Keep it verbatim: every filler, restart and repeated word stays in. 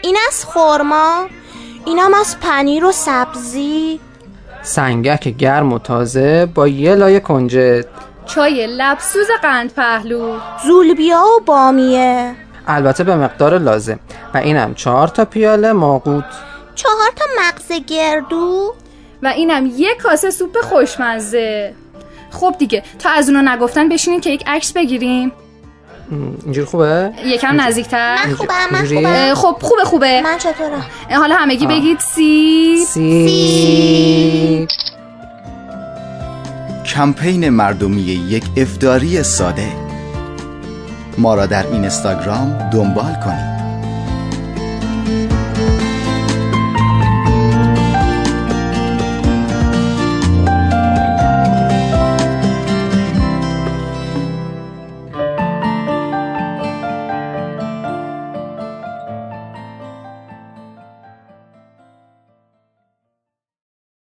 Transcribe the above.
این از خرما، اینم از پنیر و سبزی. سنگک گرم و تازه با یه لایه کنجد. چای لبسوز قند پهلو. زولبیا و بامیه، البته به مقدار لازم. و اینم چهار تا پیاله ماقوت. چهار تا مغز گردو. و اینم یک کاسه سوپ خوشمزه. خب دیگه تا از اونو نگفتن بشینیم که یک عکس بگیریم. اینجوری خوبه؟ یکم نزدیکتر. من خوبه من اینجوری؟ خوبه خب خوبه خوبه. من چطورم؟ حالا همگی بگید سی سی. کمپین مردمی یک افطاری ساده. ما را در اینستاگرام دنبال کنید.